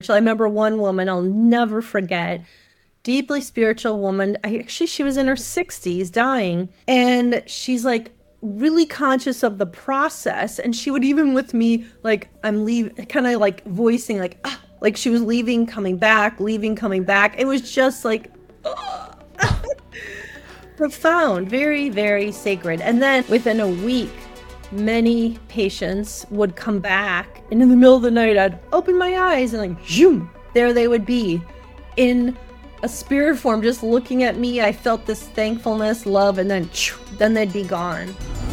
spiritual. I remember one woman I'll never forget, deeply spiritual woman. She was in her 60s dying, and she's like really conscious of the process. And she would even with me, like, I'm leaving, kind of like voicing like, ah, like she was leaving, coming back, leaving, coming back. It was just like, profound, very, very sacred. And then within a week, many patients would come back, and in the middle of the night, I'd open my eyes and like, zoom, there they would be in a spirit form, just looking at me. I felt this thankfulness, love, and then they'd be gone.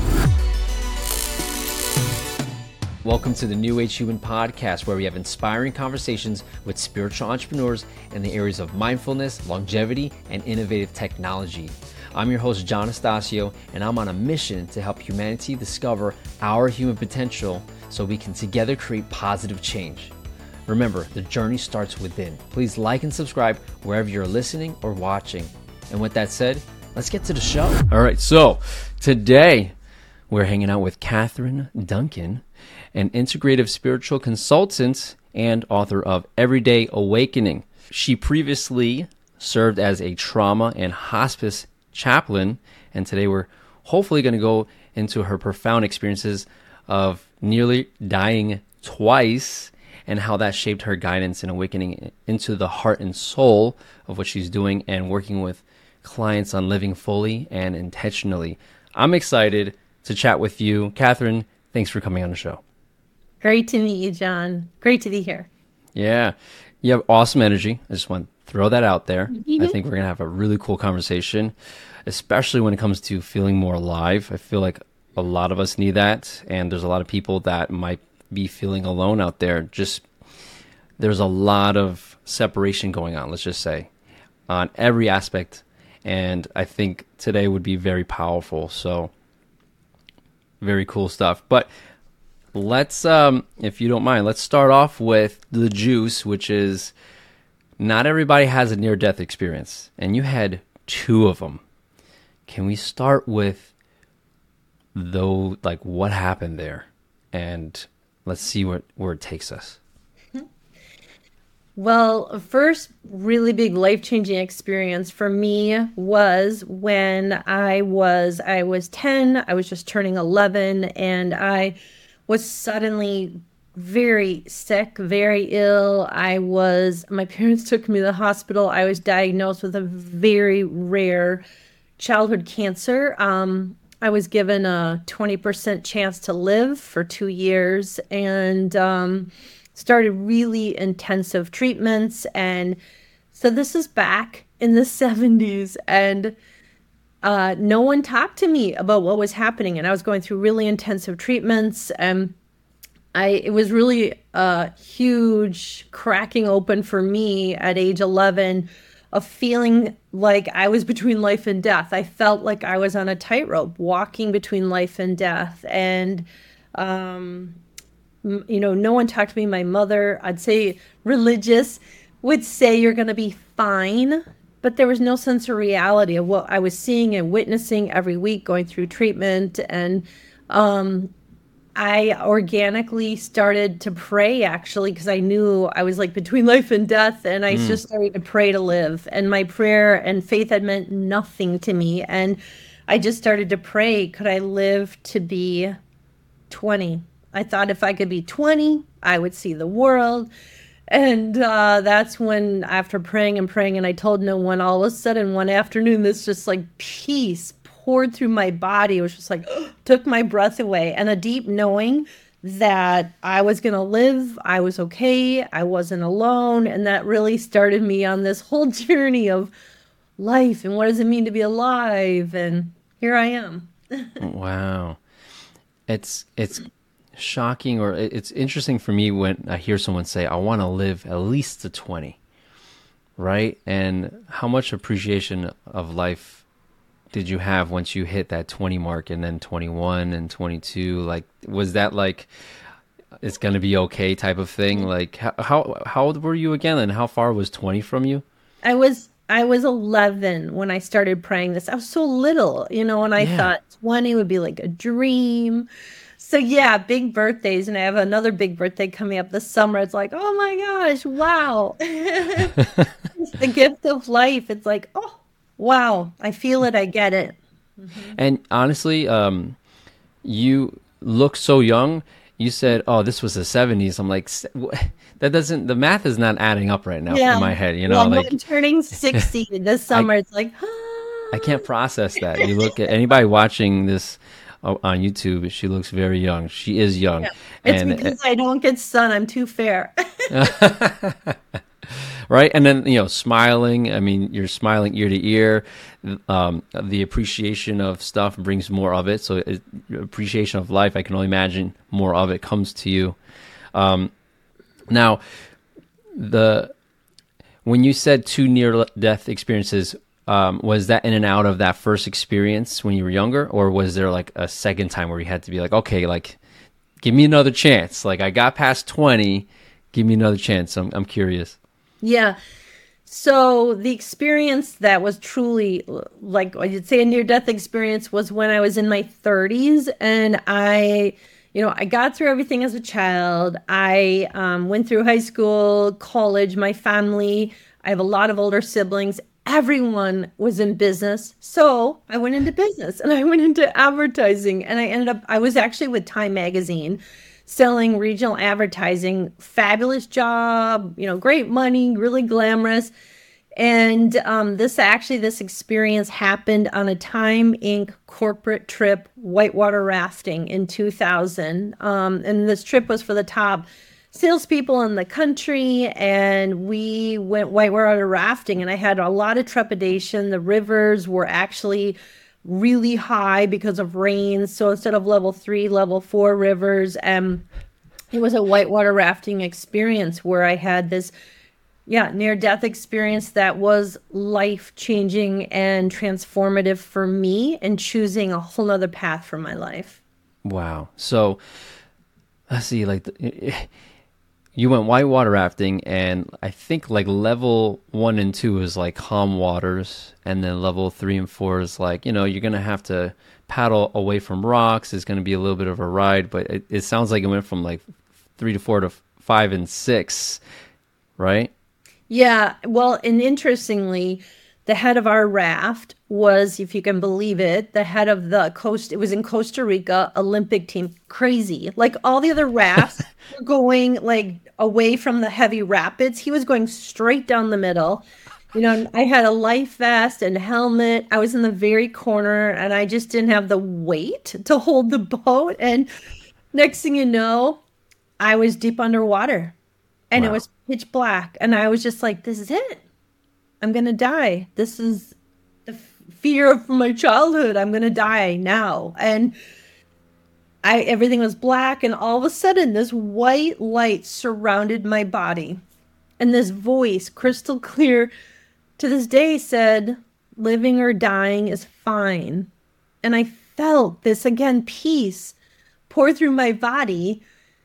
Welcome to the New Age Human Podcast, where we have inspiring conversations with spiritual entrepreneurs in the areas of mindfulness, longevity, and innovative technology. I'm your host, John Estacio, and I'm on a mission to help humanity discover our human potential so we can together create positive change. Remember, the journey starts within. Please like and subscribe wherever you're listening or watching. And with that said, let's get to the show. All right, so today we're hanging out with Catherine Duncan, an integrative spiritual consultant and author of Everyday Awakening. She previously served as a trauma and hospice chaplain, and today we're hopefully going to go into her profound experiences of nearly dying twice and how that shaped her guidance and awakening into the heart and soul of what she's doing and working with clients on living fully and intentionally. I'm excited to chat with you. Catherine, thanks for coming on the show. Great to meet you, John. Great to be here. Yeah, you have awesome energy. I just want to throw that out there. I think we're going to have a really cool conversation, especially when it comes to feeling more alive. I feel like a lot of us need that, and there's a lot of people that might be feeling alone out there. Just there's a lot of separation going on, let's just say, on every aspect, and I think today would be very powerful. So very cool stuff. But let's, if you don't mind, let's start off with the juice, which is not everybody has a near-death experience, and you had two of them. Can we start with, though, like what happened there, and let's see where it takes us. Well, first really big life-changing experience for me was when I was 10, I was just turning 11, and I was suddenly very sick, very ill. My parents took me to the hospital. I was diagnosed with a very rare childhood cancer. I was given a 20% chance to live for 2 years, and started really intensive treatments. And so this is back in the 70s, and no one talked to me about what was happening. And I was going through really intensive treatments, and it was really a huge cracking open for me at age 11 of feeling like I was between life and death. I felt like I was on a tightrope walking between life and death. And, no one talked to me. My mother, I'd say religious, would say you're going to be fine. But there was no sense of reality of what I was seeing and witnessing every week going through treatment. And I organically started to pray, actually, because I knew I was like between life and death, and I just started to pray to live. And my prayer and faith had meant nothing to me. And I just started to pray, could I live to be 20? I thought if I could be 20, I would see the world. And that's when, after praying, and I told no one, all of a sudden one afternoon, this just like peace poured through my body. It was just like, took my breath away, and a deep knowing that I was going to live. I was okay. I wasn't alone. And that really started me on this whole journey of life and what does it mean to be alive. And here I am. Wow. It's shocking, or it's interesting for me when I hear someone say, I want to live at least to 20, right? And how much appreciation of life did you have once you hit that 20 mark, and then 21 and 22? Like, was that like, it's going to be okay type of thing? Like, how old were you again, and how far was 20 from you? I was 11 when I started praying this. I was so little, and I thought 20 would be like a dream. So yeah, big birthdays, and I have another big birthday coming up this summer. It's like, oh my gosh, wow. It's the gift of life. It's like, oh, wow. I feel it. I get it. And honestly, you look so young. You said, "Oh, this was the '70s." I'm like, that doesn't. The math is not adding up right now Yeah. in my head. You know, Well, like I'm turning 60 this I summer. It's like, I can't process that. You look at anybody watching this on YouTube. She looks very young. She is young, yeah. It's and because I don't get sun. I'm too fair. right? And then, smiling. I mean, you're smiling ear to ear. The appreciation of stuff brings more of it. So appreciation of life, I can only imagine more of it comes to you. Now, when you said 2 near-death experiences, was that in and out of that first experience when you were younger? Or was there like a second time where you had to be like, okay, like, give me another chance. Like, I got past 20, give me another chance. I'm curious. Yeah. So the experience that was truly like I'd say a near-death experience was when I was in my 30s, and I got through everything as a child. I went through high school, college, my family. I have a lot of older siblings. Everyone was in business. So I went into business and I went into advertising, and I was actually with Time Magazine selling regional advertising. Fabulous job, great money, really glamorous. And this experience happened on a Time Inc. corporate trip, whitewater rafting in 2000. And this trip was for the top salespeople in the country, and we went whitewater rafting. And I had a lot of trepidation. The rivers were actually really high because of rain. So instead of level 3, level 4 rivers, it was a whitewater rafting experience where I had this near-death experience that was life-changing and transformative for me, and choosing a whole other path for my life. Wow. So let's see, like you went whitewater rafting, and I think like level 1 and 2 is like calm waters, and then level 3 and 4 is like, you're going to have to paddle away from rocks. It's going to be a little bit of a ride, but it sounds like it went from like 3 to 4 to 5 and 6, right? Yeah, well, and interestingly, the head of our raft was, if you can believe it, the head of it was in Costa Rica, Olympic team. Crazy. Like all the other rafts were going like away from the heavy rapids. He was going straight down the middle. I had a life vest and helmet. I was in the very corner, and I just didn't have the weight to hold the boat. And next thing you know, I was deep underwater. And It was pitch black. And I was just like, this is it. I'm going to die. This is the fear of my childhood. I'm going to die now. And everything was black. And all of a sudden, this white light surrounded my body. And this voice, crystal clear, to this day said, living or dying is fine. And I felt this, again, peace pour through my body.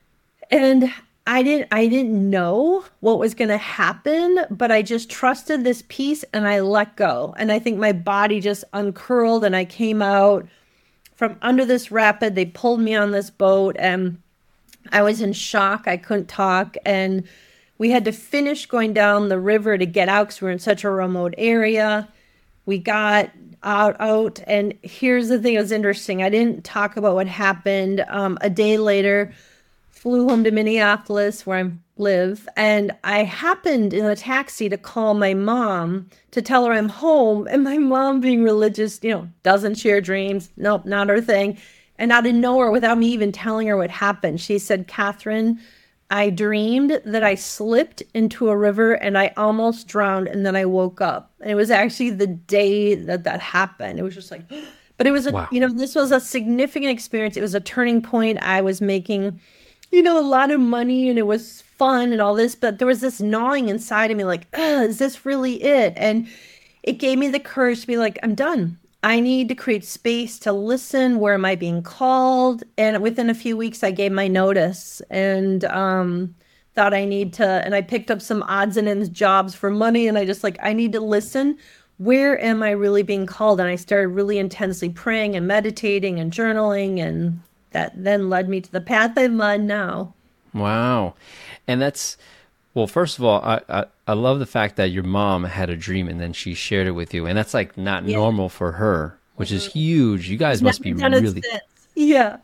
And I didn't know what was going to happen, but I just trusted this peace, and I let go. And I think my body just uncurled, and I came out from under this rapid. They pulled me on this boat, and I was in shock. I couldn't talk. And we had to finish going down the river to get out because we were in such a remote area. We got out. And here's the thing that was interesting. I didn't talk about what happened. A day later, flew home to Minneapolis, where I live, and I happened in a taxi to call my mom to tell her I'm home. And my mom, being religious, doesn't share dreams. Nope, not her thing. And out of nowhere, without me even telling her what happened, she said, Catherine, I dreamed that I slipped into a river and I almost drowned, and then I woke up. And it was actually the day that happened. It was just like, but it was, wow. This was a significant experience. It was a turning point. I was making a lot of money, and it was fun and all this, but there was this gnawing inside of me, like, is this really it? And it gave me the courage to be like, I'm done. I need to create space to listen. Where am I being called? And within a few weeks, I gave my notice, and thought and I picked up some odds and ends jobs for money, and I need to listen. Where am I really being called? And I started really intensely praying and meditating and journaling, and that then led me to the path I'm on now. Wow. And that's, well, first of all, I love the fact that your mom had a dream and then she shared it with you. And that's like not Yeah. normal for her, which is huge. You guys must be Never done it really, since. Yeah.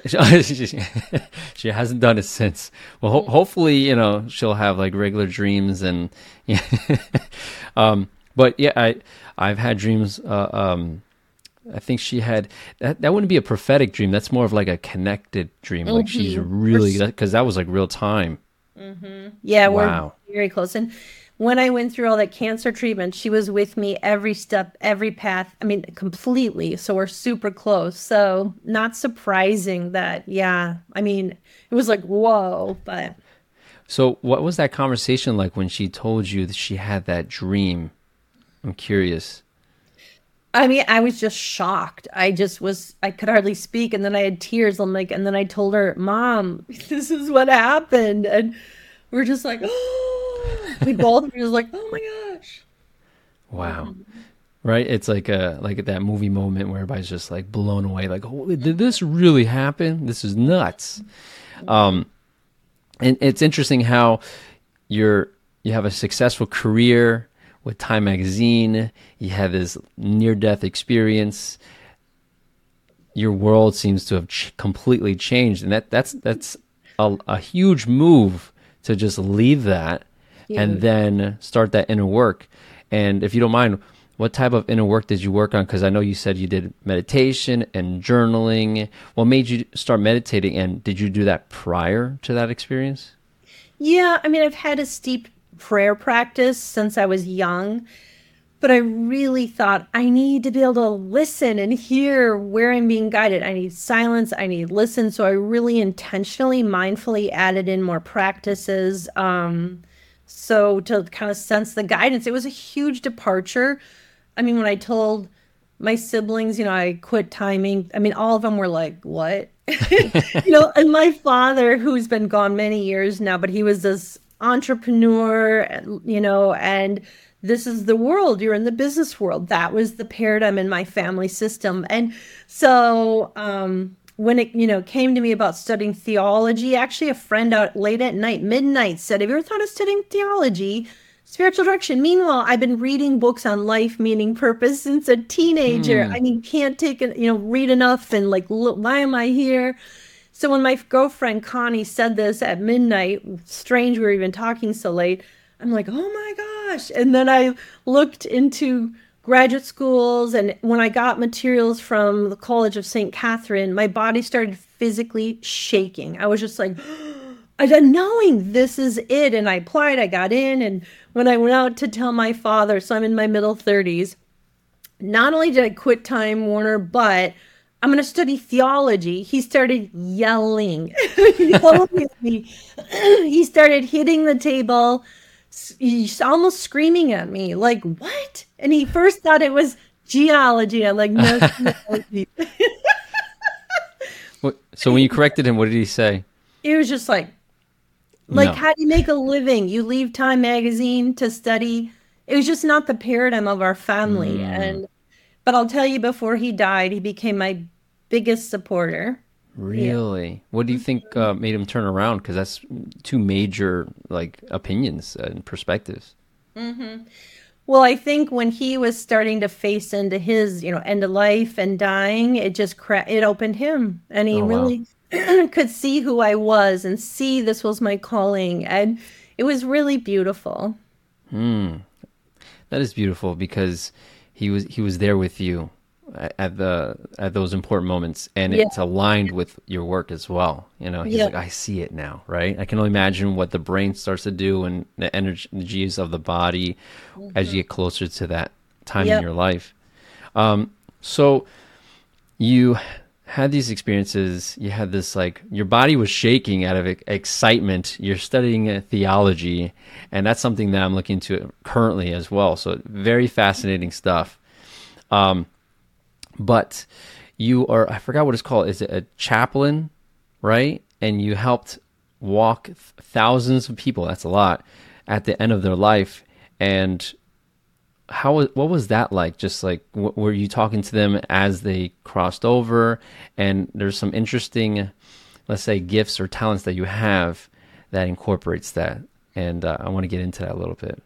she hasn't done it since. Well, hopefully, she'll have like regular dreams and, yeah. But yeah, I've had dreams, I think she had that wouldn't be a prophetic dream. That's more of like a connected dream. Like she's really, because that was like real time. Yeah, Wow. we're very close. And when I went through all that cancer treatment, she was with me every step, every path. I mean, completely. So we're super close. So not surprising that, yeah. I mean, it was like, whoa, but So what was that conversation like when she told you that she had that dream? I'm curious. I mean, I was just shocked. I could hardly speak. And then I had tears. I'm like, and then I told her, Mom, this is what happened. And we're just like, oh, we both were just like, oh my gosh. Wow. Right? It's like that movie moment where everybody's just like blown away. Like, oh, did this really happen? This is nuts. And it's interesting how you have a successful career with Time Magazine. You have this near-death experience. Your world seems to have completely changed, and that's a huge move to just leave that and then start that inner work. And if you don't mind, what type of inner work did you work on? Because I know you said you did meditation and journaling. What made you start meditating, and did you do that prior to that experience? Yeah, I mean, I've had a steep prayer practice since I was young, but I really thought I need to be able to listen and hear where I'm being guided. I need silence, I need listen. So I really intentionally, mindfully added in more practices. So to kind of sense the guidance, it was a huge departure. I mean, when I told my siblings, I quit timing, I mean, all of them were like, what? And my father, who's been gone many years now, but he was this entrepreneur, and this is the world. You're in the business world. That was the paradigm in my family system. And so when it, came to me about studying theology, actually a friend out late at night, midnight, said, have you ever thought of studying theology? Spiritual direction. Meanwhile, I've been reading books on life, meaning, purpose since a teenager. I mean, can't take it, read enough and like, look, why am I here? So when my girlfriend Connie said this at midnight, strange we were even talking so late, I'm like, oh my gosh. And then I looked into graduate schools, and when I got materials from the College of St. Catherine, my body started physically shaking. I was just like, knowing this is it. And I applied, I got in. And when I went out to tell my father, so I'm in my middle 30s, not only did I quit Time Warner, but I'm going to study theology. He started yelling. Yelling at me. He started hitting the table. He's almost screaming at me, like, what? And he first thought it was geology. I'm like, no, geology. So when you corrected him, what did he say? It was just like, No. how do you make a living? You leave Time Magazine to study. It was just not the paradigm of our family. But I'll tell you, before he died, he became my biggest supporter. Really? Yeah. What do you think made him turn around? Because that's two major opinions and perspectives. Mm-hmm. Well, I think when he was starting to face into his, end of life and dying, it just it opened him, and he really could see who I was and see this was my calling, and it was really beautiful. That is beautiful, because he was there with you at those important moments, and it's aligned with your work as well. He's like, I see it now, right? I can only imagine what the brain starts to do and the energies of the body as you get closer to that time in your life. So you had these experiences, you had this, your body was shaking out of excitement. You're studying theology, and that's something that I'm looking into currently as well. So very fascinating stuff. But you are, I forgot what it's called. Is it a chaplain, right? And you helped walk thousands of people, that's a lot, at the end of their life. And what was that like? Just like, were you talking to them as they crossed over? And there's some interesting, let's say, gifts or talents that you have that incorporates that. And I want to get into that a little bit.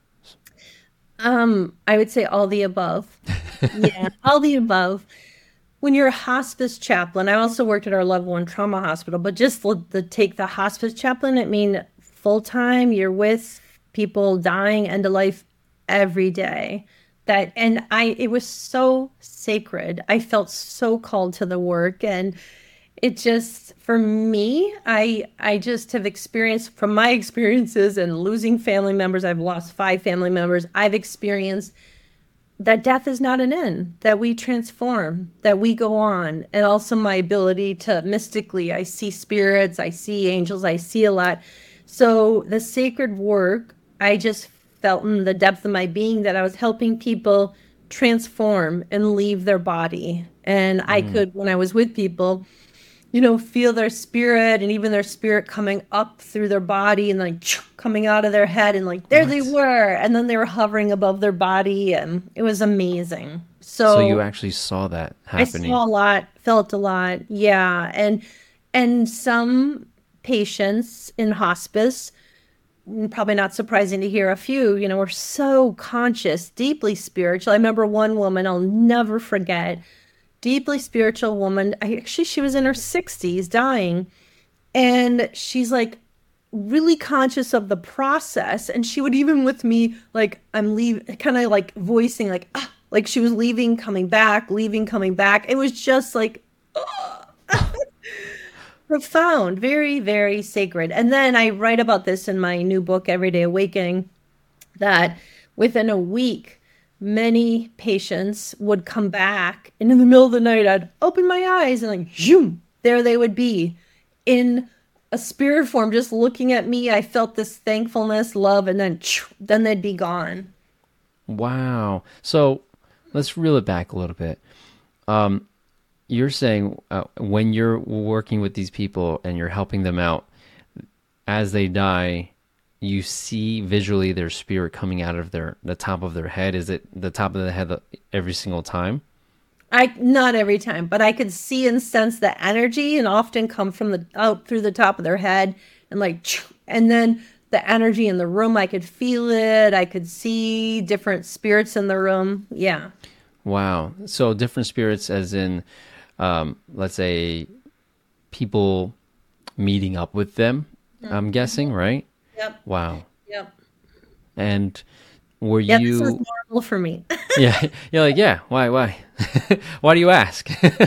I would say all the above. Yeah, all the above. When you're a hospice chaplain, I also worked at our level 1 trauma hospital, but just take the hospice chaplain, I mean, full time, you're with people dying end of life every day. It was so sacred. I felt so called to the work, and it just, for me, I just have experienced, from my experiences and losing family members, I've lost 5 family members, I've experienced that death is not an end, that we transform, that we go on. And also my ability to mystically, I see spirits, I see angels, I see a lot. So the sacred work, I just felt in the depth of my being that I was helping people transform and leave their body. And I could, when I was with people, feel their spirit, and even their spirit coming up through their body and like coming out of their head, and like there they were, and then they were hovering above their body, and it was amazing. So you actually saw that happening. I saw a lot, felt a lot, yeah. And some patients in hospice, probably not surprising to hear, a few, were so conscious, deeply spiritual. I remember one woman I'll never forget. Deeply spiritual woman. She was in her 60s dying, and she's like really conscious of the process. And she would, even with me, like I'm leaving, kind of like voicing like she was leaving, coming back, leaving, coming back. It was just like profound, very, very sacred. And then I write about this in my new book, Everyday Awakening, that within a week, many patients would come back, and in the middle of the night, I'd open my eyes and like, zoom, there they would be in a spirit form, just looking at me. I felt this thankfulness, love, and then they'd be gone. Wow. So let's reel it back a little bit. You're saying when you're working with these people and you're helping them out as they die, you see visually their spirit coming out of the top of their head. Is it the top of the head every single time? Not every time, but I could see and sense the energy, and often come from out through the top of their head, and then the energy in the room, I could feel it. I could see different spirits in the room. Yeah. Wow. So different spirits, as in, let's say, people meeting up with them. Mm-hmm. I'm guessing, right? Yep. Wow. Yep. And were you? This is normal for me. Yeah. You're like, yeah. Why? Why do you ask?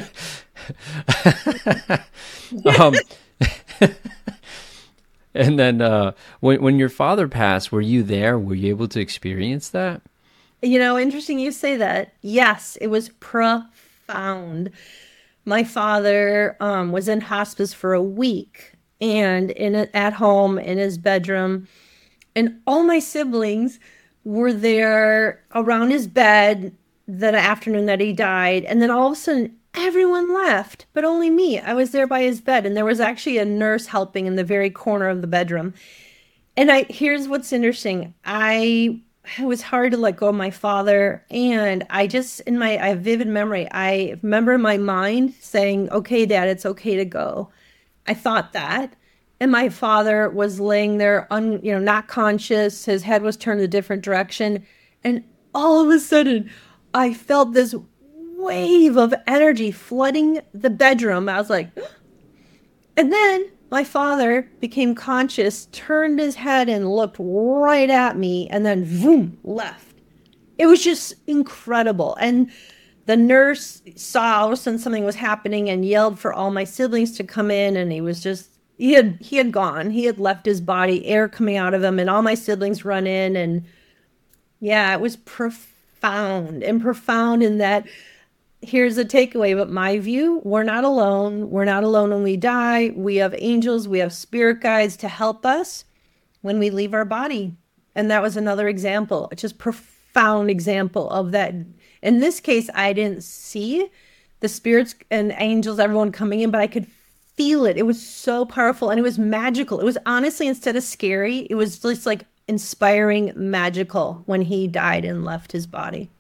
And then when your father passed, were you there? Were you able to experience that? Interesting you say that. Yes, it was profound. My father was in hospice for a week. And at home in his bedroom, and all my siblings were there around his bed that afternoon that he died. And then all of a sudden, everyone left, but only me. I was there by his bed, and there was actually a nurse helping in the very corner of the bedroom. And here's what's interesting. It was hard to let go of my father, and I have vivid memory. I remember my mind saying, "Okay, Dad, it's okay to go." I thought that. And my father was laying there, not conscious. His head was turned a different direction. And all of a sudden, I felt this wave of energy flooding the bedroom. I was like, and then my father became conscious, turned his head and looked right at me, and then boom, left. It was just incredible. And the nurse saw all of a sudden something was happening and yelled for all my siblings to come in, and he had gone. He had left his body, air coming out of him, and all my siblings run in, and yeah, it was profound in that. Here's the takeaway, but my view, we're not alone. We're not alone when we die. We have angels, we have spirit guides to help us when we leave our body. And that was another example, just profound example of that. In this case, I didn't see the spirits and angels, everyone coming in, but I could feel it. It was so powerful, and it was magical. It was honestly, instead of scary, it was just like inspiring, magical when he died and left his body.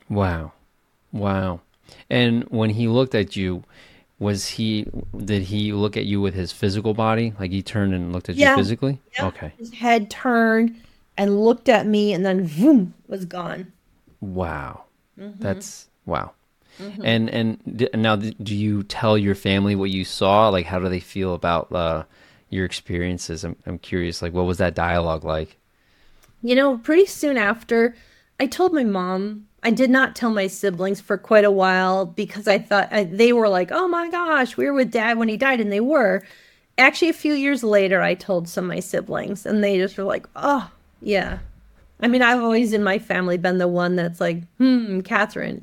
Wow. Wow. And when he looked at you, did he look at you with his physical body? Like he turned and looked at you Yeah. physically? Yeah. Okay. His head turned and looked at me and then boom, was gone. Wow. Hmm. That's wow. Hmm. And now, do you tell your family what you saw? Like, how do they feel about your experiences? I'm curious. Like, what was that dialogue like? Pretty soon after, I told my mom. I did not tell my siblings for quite a while because I thought they were like, oh my gosh, we were with dad when he died. And they were. Actually, a few years later, I told some of my siblings, and they just were like, oh, yeah. I mean, I've always in my family been the one that's like, Catherine.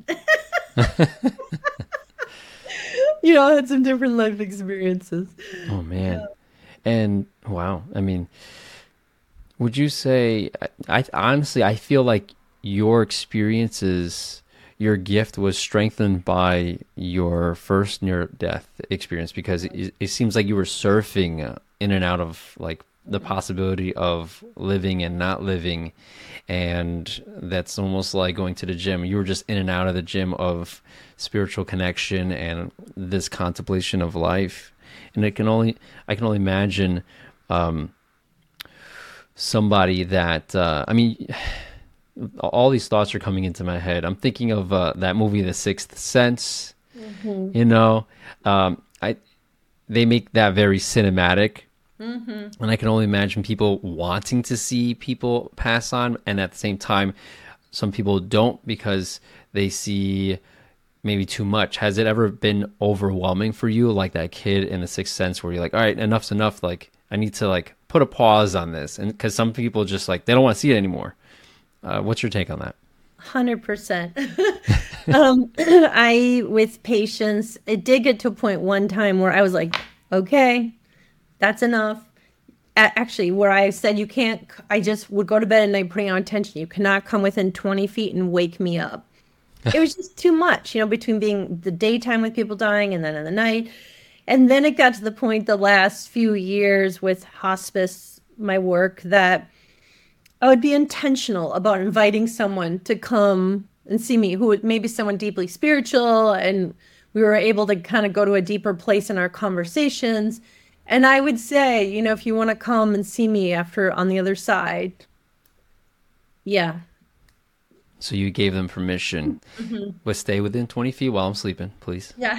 Had some different life experiences. Oh man. And wow. I mean, would you say? I honestly, I feel like your experiences, your gift was strengthened by your first near-death experience because it seems like you were surfing in and out of like the possibility of living and not living, and that's almost like going to the gym. You were just in and out of the gym of spiritual connection and this contemplation of life, and I can only imagine. Somebody that I mean, all these thoughts are coming into my head. I'm thinking of that movie, The Sixth Sense. Hmm. You know, I they make that very cinematic, Hmm. and I can only imagine people wanting to see people pass on, and at the same time, some people don't because they see maybe too much. Has it ever been overwhelming for you, like that kid in The Sixth Sense, where you're like, all right, enough's enough. Like, I need to like put a pause on this, and because some people just like they don't want to see it anymore. What's your take on that? 100%. I, with patience, it did get to a point one time where I was like, okay, that's enough. Actually, where I said, you can't, I just would go to bed at night putting on attention. You cannot come within 20 feet and wake me up. It was just too much, between being the daytime with people dying and then in the night. And then it got to the point the last few years with hospice, my work, that I would be intentional about inviting someone to come and see me who would maybe someone deeply spiritual, and we were able to kind of go to a deeper place in our conversations. And I would say, if you want to come and see me after on the other side, yeah. So you gave them permission. Hmm. But stay within 20 feet while I'm sleeping, please. Yeah.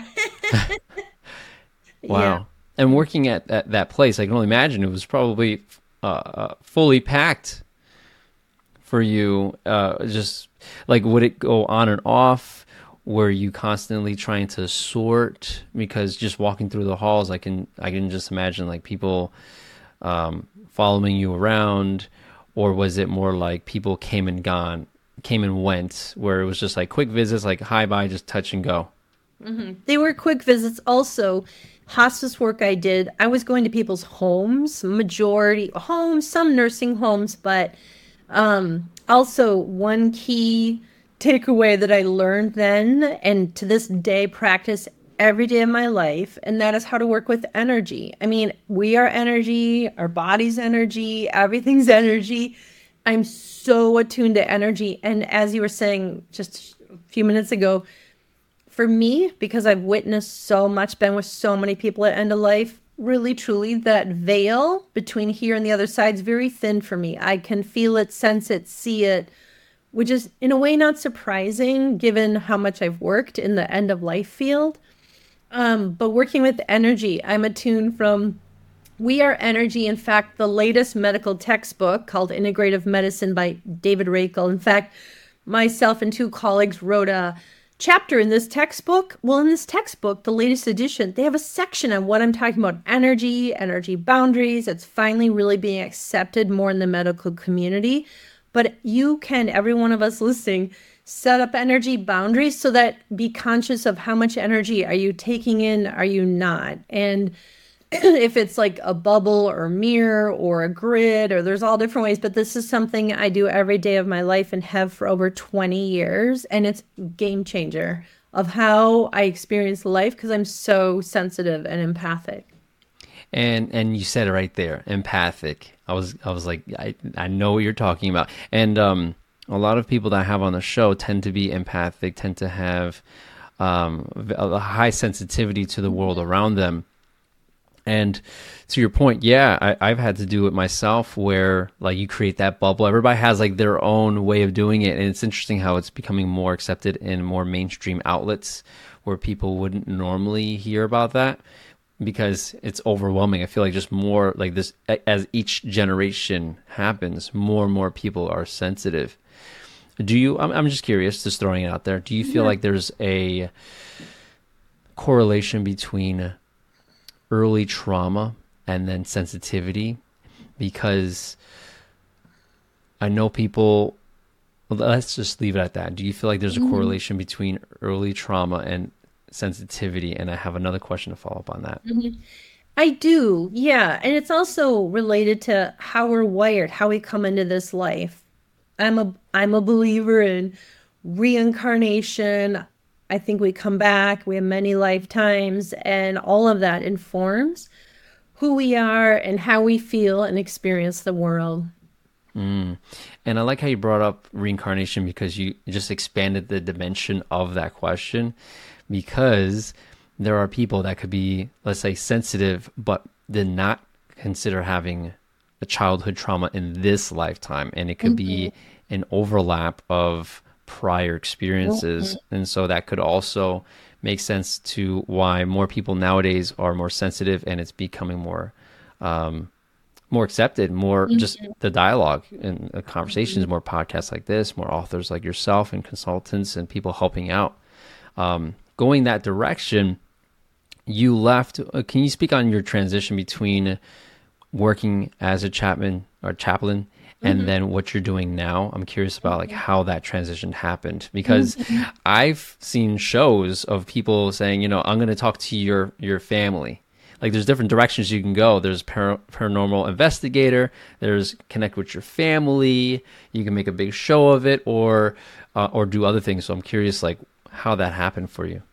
Yeah. Wow. And working at that place, I can only imagine it was probably fully packed for you. Just like, would it go on and off? Were you constantly trying to sort? Because just walking through the halls, I can just imagine like people following you around, or was it more like people came and went, where it was just like quick visits, like hi bye, just touch and go? They were quick visits. Also, hospice work I did, I was going to people's homes, majority homes, some nursing homes, but also one key takeaway that I learned then and to this day practice every day of my life, and that is how to work with energy. I mean, we are energy, our body's energy, everything's energy. I'm so attuned to energy. And as you were saying just a few minutes ago, for me, because I've witnessed so much, been with so many people at end of life, really truly that veil between here and the other side is very thin for me. I can feel it, sense it, see it, which is in a way not surprising given how much I've worked in the end of life field. But working with energy, I'm attuned from we are energy. In fact, the latest medical textbook called Integrative Medicine by David Rakel. In fact, myself and two colleagues wrote a chapter in this textbook. Well, in this textbook, the latest edition, they have a section on what I'm talking about: energy, energy boundaries. It's finally really being accepted more in the medical community. But you can, every one of us listening, set up energy boundaries so that be conscious of how much energy are you taking in, are you not? And if it's like a bubble or a mirror or a grid, or there's all different ways, but this is something I do every day of my life and have for over 20 years. And it's a game changer of how I experience life because I'm so sensitive and empathic. And you said it right there, empathic. I was like, I know what you're talking about. And A lot of people that I have on the show tend to be empathic, tend to have a high sensitivity to the world around them. And to your point, yeah, I've had to do it myself where like you create that bubble. Everybody has like their own way of doing it. And it's interesting how it's becoming more accepted in more mainstream outlets where people wouldn't normally hear about that because it's overwhelming. I feel like just more like this, as each generation happens, more and more people are sensitive. I'm just curious, just throwing it out there. Do you feel like there's a correlation between early trauma and then sensitivity? Because I know people, let's just leave it at that. Do you feel like there's a correlation between early trauma and sensitivity? And I have another question to follow up on that. I do, yeah. And it's also related to how we're wired, how we come into this life. I'm a believer in reincarnation. I think we come back, we have many lifetimes, and all of that informs who we are and how we feel and experience the world. And I like how you brought up reincarnation because you just expanded the dimension of that question, because there are people that could be, let's say, sensitive, but did not consider having a childhood trauma in this lifetime. And it could be an overlap of prior experiences. And so that could also make sense to why more people nowadays are more sensitive, and it's becoming more more accepted, more just the dialogue and the conversations, more podcasts like this, more authors like yourself and consultants and people helping out. Going that direction, you left. Can you speak on your transition between working as a chaplain and then what you're doing now? I'm curious about like how that transition happened, because I've seen shows of people saying, you know, I'm going to talk to your family. Like there's different directions you can go. There's paranormal investigator, there's connect with your family. You can make a big show of it or do other things. So I'm curious like how that happened for you.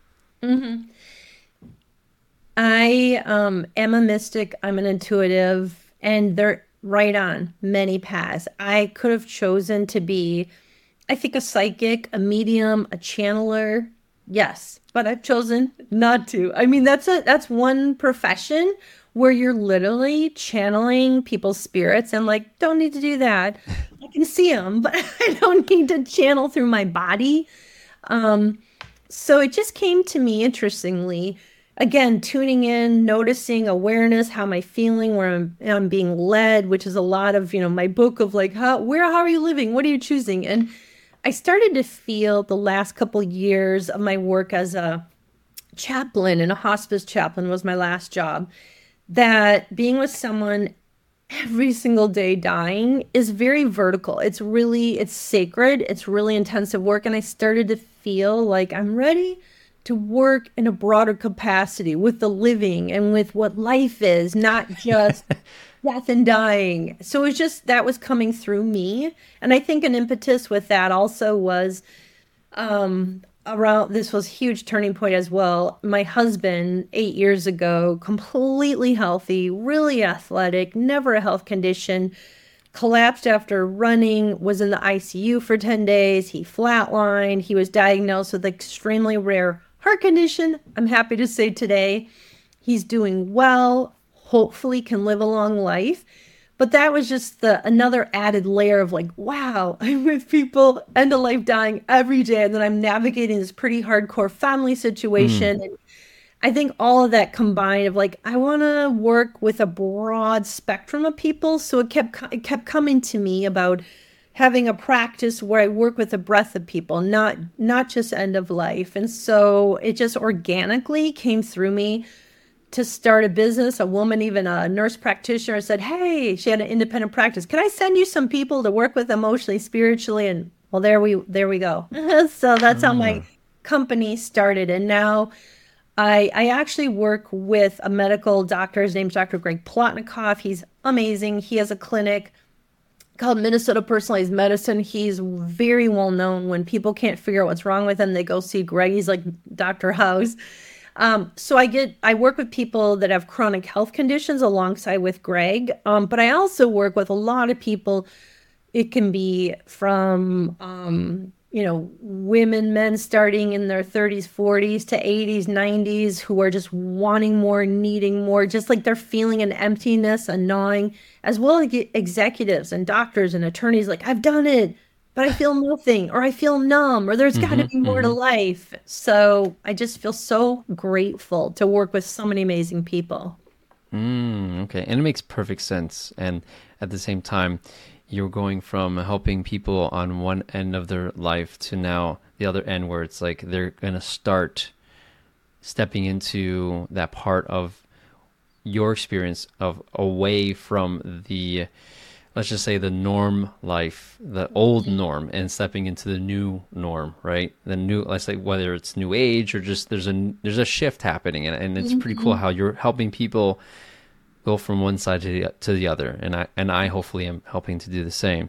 I am a mystic, I'm an intuitive, and they're right on many paths. I could have chosen to be, I think, a psychic, a medium, a channeler. Yes, but I've chosen not to. I mean, that's one profession where you're literally channeling people's spirits, and like, don't need to do that. I can see them, but I don't need to channel through my body. So it just came to me interestingly. Again, tuning in, noticing awareness, how am I feeling, where I'm being led, which is a lot of, my book of like, how are you living? What are you choosing? And I started to feel the last couple years of my work as a chaplain, and a hospice chaplain was my last job, that being with someone every single day dying is very vertical. It's sacred. It's really intensive work. And I started to feel like I'm ready to work in a broader capacity with the living and with what life is, not just death and dying. So it's just, that was coming through me. And I think an impetus with that also was around, this was a huge turning point as well. My husband, 8 years ago, completely healthy, really athletic, never a health condition, collapsed after running, was in the ICU for 10 days. He flatlined. He was diagnosed with extremely rare heart condition. I'm happy to say today he's doing well, hopefully can live a long life. But that was just another added layer of like, wow, I'm with people end of life dying every day. And then I'm navigating this pretty hardcore family situation. And I think all of that combined of like, I want to work with a broad spectrum of people. So it kept coming to me about having a practice where I work with a breadth of people, not just end of life. And so it just organically came through me to start a business. A woman, even a nurse practitioner, said, hey, she had an independent practice. Can I send you some people to work with emotionally, spiritually? And well, there we go. So that's how my company started. And now I actually work with a medical doctor. His name's Dr. Greg Plotnikoff. He's amazing. He has a clinic called Minnesota Personalized Medicine. He's very well known. When people can't figure out what's wrong with him, they go see Greg. He's like Dr. House. So I work with people that have chronic health conditions alongside with Greg. But I also work with a lot of people It can be from, women, men starting in their 30s, 40s to 80s, 90s who are just wanting more, needing more, just like they're feeling an emptiness, a gnawing, as well as executives and doctors and attorneys like, I've done it, but I feel nothing, or I feel numb, or there's got to be more to life. So I just feel so grateful to work with so many amazing people. Okay, and it makes perfect sense. And at the same time, you're going from helping people on one end of their life to now the other end where it's like they're going to start stepping into that part of your experience of away from the, let's just say, the norm life, the old norm, and stepping into the new norm, right? The new, let's say, whether it's new age or just there's a shift happening, and it's pretty cool how you're helping people go from one side to the other, and I hopefully am helping to do the same.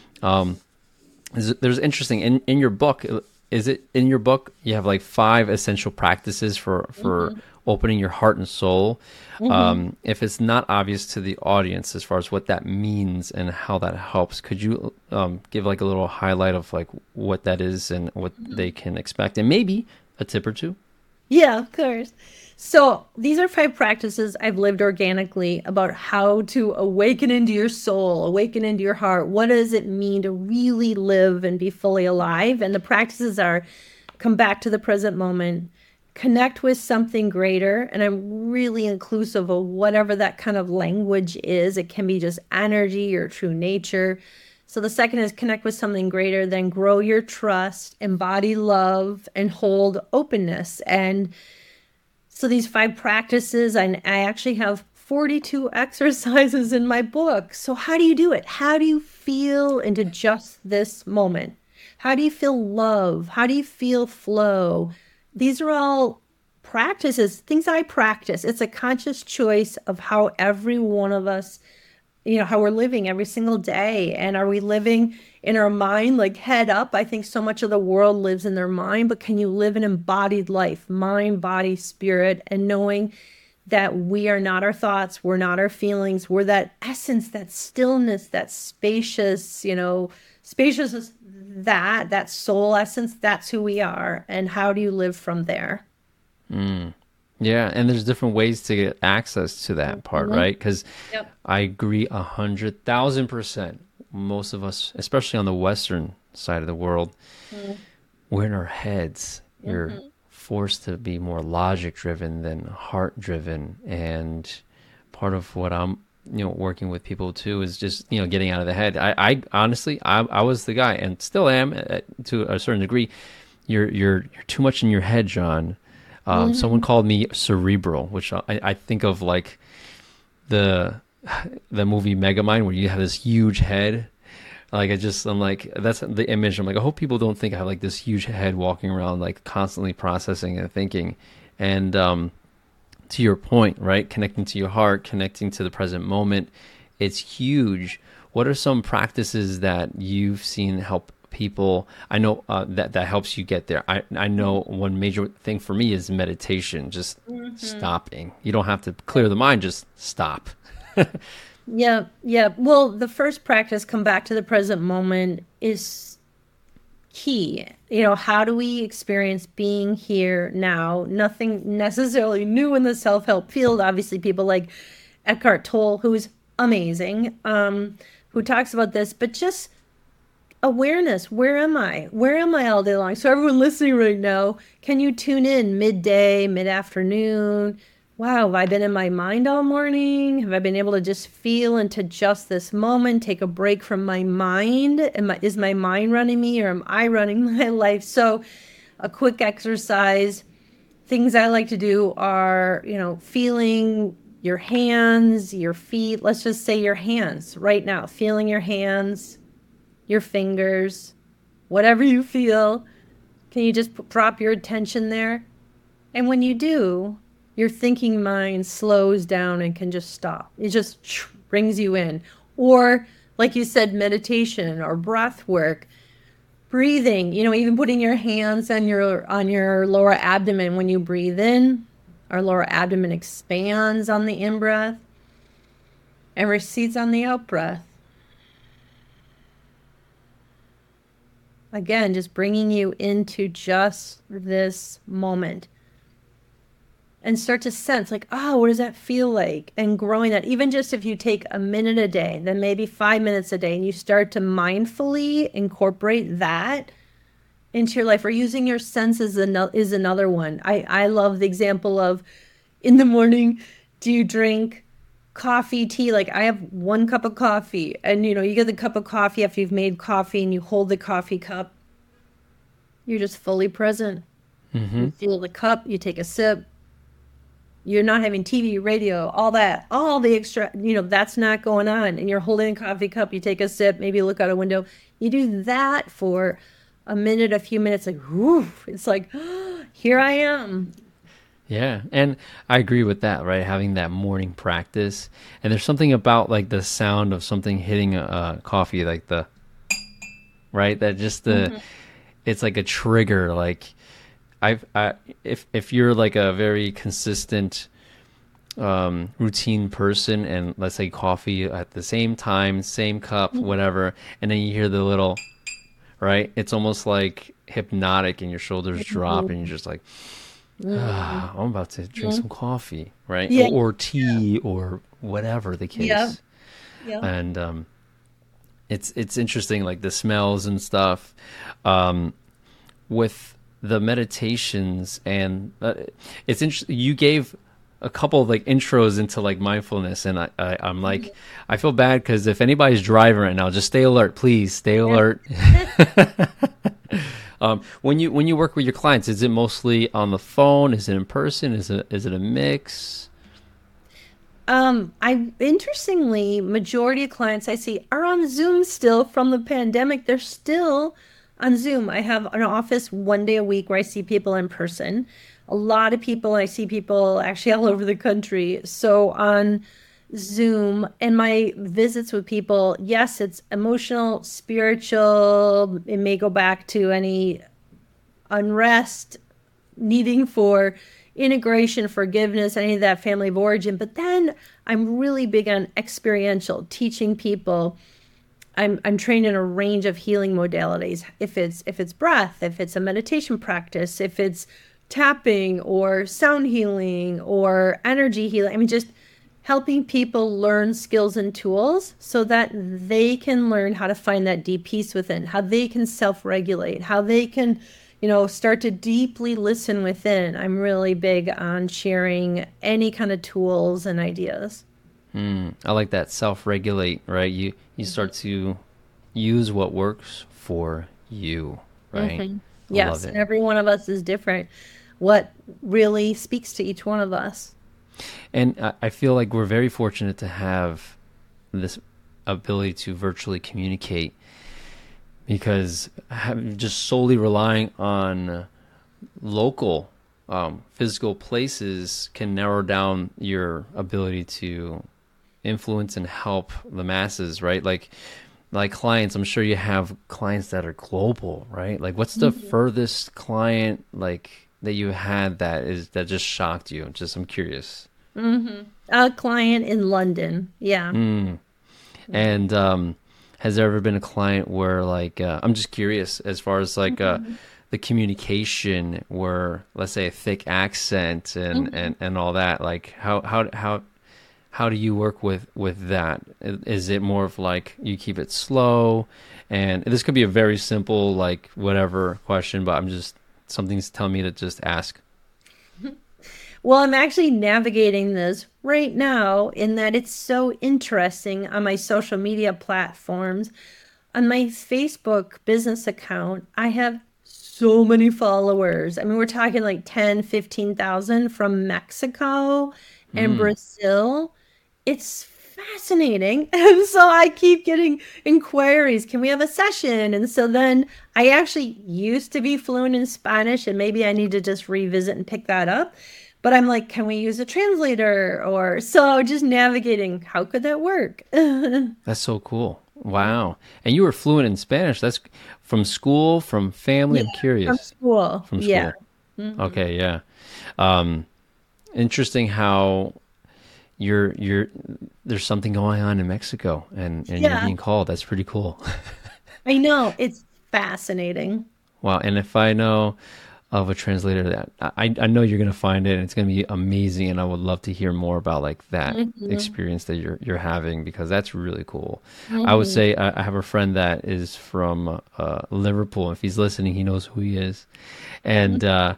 There's interesting in your book. Is it in your book? You have like 5 essential practices for opening your heart and soul. If it's not obvious to the audience as far as what that means and how that helps, could you give like a little highlight of like what that is and what they can expect, and maybe a tip or two? Yeah, of course. So these are 5 practices I've lived organically about how to awaken into your soul, awaken into your heart. What does it mean to really live and be fully alive? And the practices are: come back to the present moment, connect with something greater. And I'm really inclusive of whatever that kind of language is. It can be just energy, your true nature. So the second is connect with something greater, then grow your trust, embody love, and hold openness. And so these 5 practices, I actually have 42 exercises in my book. So how do you do it? How do you feel into just this moment? How do you feel love? How do you feel flow? These are all practices, things I practice. It's a conscious choice of how every one of us, how we're living every single day. And are we living in our mind, like head up? I think so much of the world lives in their mind, but can you live an embodied life, mind, body, spirit, and knowing that we are not our thoughts, we're not our feelings, we're that essence, that stillness, that spaciousness, that soul essence, that's who we are. And how do you live from there? Yeah, and there's different ways to get access to that part, right? Because I agree 100,000%. Most of us, especially on the Western side of the world, we're in our heads. You're forced to be more logic driven than heart driven, and part of what I'm working with people too is just getting out of the head. I honestly I was the guy, and still am to a certain degree. You're too much in your head, John. Someone called me cerebral, which I think of like the movie Megamind, where you have this huge head. Like I'm like, that's the image. I'm like, I hope people don't think I have like this huge head walking around, like constantly processing and thinking. And to your point, right? Connecting to your heart, connecting to the present moment, it's huge. What are some practices that you've seen help people? I know that helps you get there. I know one major thing for me is meditation, just stopping. You don't have to clear the mind, just stop. Yeah. Well, the first practice, come back to the present moment, is key. How do we experience being here now? Nothing necessarily new in the self-help field. Obviously, people like Eckhart Tolle, who's amazing, who talks about this, but just awareness. Where am I? Where am I all day long? So everyone listening right now, can you tune in midday, mid-afternoon? Wow, have I been in my mind all morning? Have I been able to just feel into just this moment, take a break from my mind? Is my mind running me, or am I running my life? So a quick exercise, things I like to do are, feeling your hands, your feet. Let's just say your hands right now, feeling your hands, your fingers, whatever you feel. Can you just drop your attention there? And when you do, your thinking mind slows down and can just stop. It just brings you in. Or, like you said, meditation or breath work, breathing, even putting your hands on your lower abdomen. When you breathe in, our lower abdomen expands on the in-breath and recedes on the out-breath. Again, just bringing you into just this moment and start to sense like, oh, what does that feel like? And growing that, even just if you take a minute a day, then maybe 5 minutes a day, and you start to mindfully incorporate that into your life, or using your senses is another one. I love the example of in the morning, do you drink coffee, tea? Like I have 1 cup of coffee, and you get the cup of coffee after you've made coffee and you hold the coffee cup. You're just fully present. You feel the cup, you take a sip. You're not having TV, radio, all that, all the extra, that's not going on. And you're holding a coffee cup, you take a sip, maybe look out a window. You do that for a minute, a few minutes, like, whew, it's like, oh, here I am. Yeah, and I agree with that, right? Having that morning practice. And there's something about like the sound of something hitting a coffee, like right? That just it's like a trigger. Like if you're like a very consistent routine person, and let's say coffee at the same time, same cup, whatever, and then you hear the little, right? It's almost like hypnotic, and your shoulders drop, and you're just like, I'm about to drink some coffee, right? Yeah. Or tea, or whatever the case. Yeah. And it's interesting, like the smells and stuff. With the meditations, and it's interesting. You gave a couple of like intros into like mindfulness, and I'm like, I feel bad because if anybody's driving right now, just stay alert, please stay alert. When you work with your clients, is it mostly on the phone? Is it in person? Is it a mix? I interestingly, majority of clients I see are on Zoom still from the pandemic. They're still on Zoom. I have an office 1 day a week where I see people in person. A lot of people, I see people actually all over the country. So on Zoom, and my visits with people, yes, it's emotional, spiritual. It may go back to any unrest, needing for integration, forgiveness, any of that family of origin. But then I'm really big on experiential, teaching people. I'm trained in a range of healing modalities. If it's breath, if it's a meditation practice, if it's tapping or sound healing or energy healing. I mean, just helping people learn skills and tools so that they can learn how to find that deep peace within, how they can self-regulate, how they can, start to deeply listen within. I'm really big on sharing any kind of tools and ideas. I like that, self-regulate, right? You start to use what works for you, right? Yes, and every one of us is different. What really speaks to each one of us. And I feel like we're very fortunate to have this ability to virtually communicate, because just solely relying on local physical places can narrow down your ability to influence and help the masses, right? Like clients, I'm sure you have clients that are global, right? Like what's the furthest client like that you had that just shocked you? I'm curious. A client in London. Yeah. And has there ever been a client where like I'm just curious as far as like the communication, where let's say a thick accent and all that, like how do you work with that? Is it more of like you keep it slow? And this could be a very simple like whatever question, but something's telling me to just ask. Well, I'm actually navigating this right now in that it's so interesting on my social media platforms. On my Facebook business account, I have so many followers. I mean, we're talking like 10, 15,000 from Mexico and Brazil. It's fascinating. And so I keep getting inquiries. Can we have a session? And so then I actually used to be fluent in Spanish, and maybe I need to just revisit and pick that up. But I'm like, can we use a translator? Or so just navigating, how could that work? That's so cool. Wow. And you were fluent in Spanish. That's from school, from family? I'm curious. From school. From school. Yeah. Okay, yeah. Interesting how there's something going on in Mexico and you're being called. That's pretty cool. I know. It's fascinating. Wow. And if I know of a translator that I know you're going to find it and it's going to be amazing. And I would love to hear more about like that experience that you're having, because that's really cool. I would say I have a friend that is from Liverpool. If he's listening, he knows who he is. And I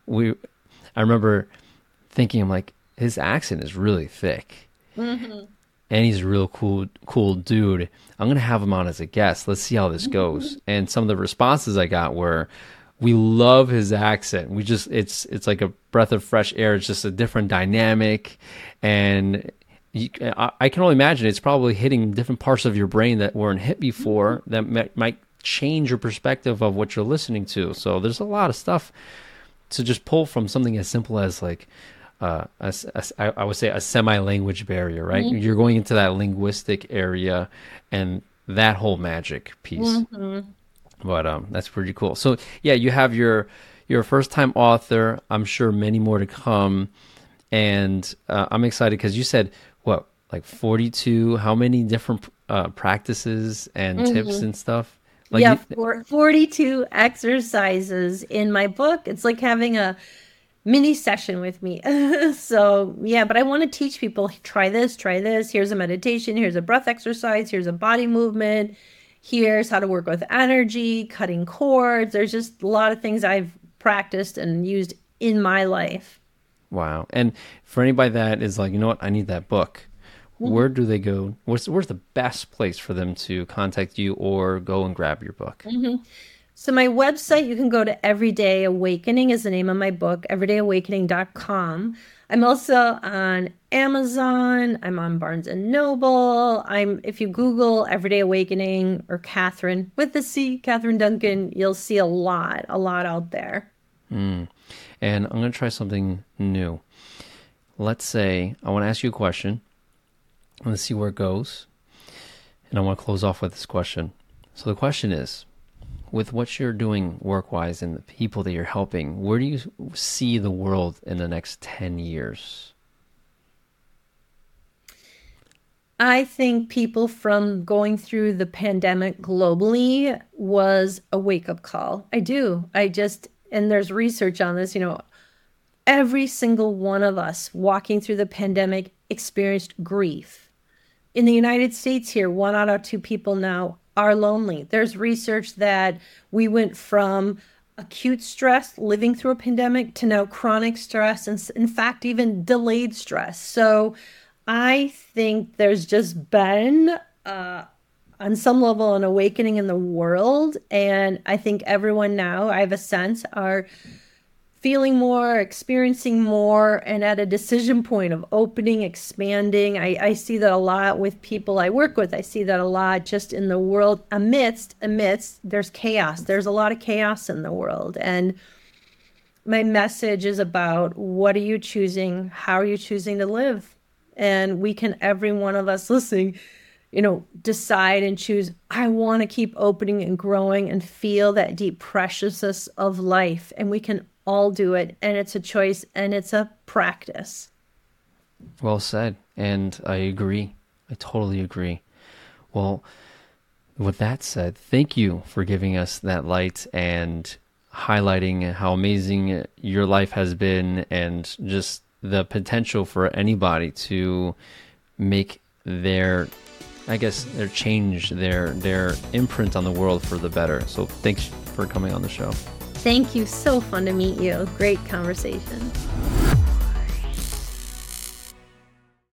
remember thinking, I'm like, his accent is really thick. And he's a real cool dude. I'm going to have him on as a guest. Let's see how this goes. And some of the responses I got were, we love his accent. We just, it's like a breath of fresh air. It's just a different dynamic. And I can only imagine it's probably hitting different parts of your brain that weren't hit before that might change your perspective of what you're listening to. So there's a lot of stuff to just pull from something as simple as like, I would say a semi-language barrier, right? You're going into that linguistic area and that whole magic piece. But that's pretty cool. So yeah, you have your first-time author. I'm sure many more to come. And I'm excited because you said, what, like 42, how many different practices and tips and stuff? Like yeah, 42 exercises in my book. It's like having a mini session with me. So yeah, but I want to teach people, try this. Here's a meditation. Here's a breath exercise. Here's a body movement. Here's how to work with energy, cutting cords. There's just a lot of things I've practiced and used in my life. Wow. And for anybody that is like, you know what, I need that book, where do they go? Where's the best place for them to contact you or go and grab your book? So my website, you can go to Everyday Awakening is the name of my book, everydayawakening.com. I'm also on Amazon. I'm on Barnes & Noble. If you Google Everyday Awakening or Catherine with the C, Catherine Duncan, you'll see a lot out there. And I'm going to try something new. Let's say I want to ask you a question. Let's see where it goes. And I want to close off with this question. So the question is, with what you're doing work-wise and the people that you're helping, where do you see the world in the next 10 years? I think people from going through the pandemic globally was a wake-up call. I do. And there's research on this, every single one of us walking through the pandemic experienced grief. In the United States here, 1 out of 2 people now are lonely. There's research that we went from acute stress living through a pandemic to now chronic stress and in fact even delayed stress. So I think there's just been on some level an awakening in the world, and I think everyone now, I have a sense, are feeling more, experiencing more, and at a decision point of opening, expanding. I see that a lot with people I work with. I see that a lot just in the world amidst there's chaos. There's a lot of chaos in the world. And my message is about, what are you choosing? How are you choosing to live? And we can, every one of us listening, decide and choose, I want to keep opening and growing and feel that deep preciousness of life. And we can all do it, and it's a choice, and it's a practice. Well said, and I agree. I totally agree. Well, with that said, thank you for giving us that light and highlighting how amazing your life has been, and just the potential for anybody to make their change, their imprint on the world for the better. So thanks for coming on the show. Thank you. So fun to meet you. Great conversation.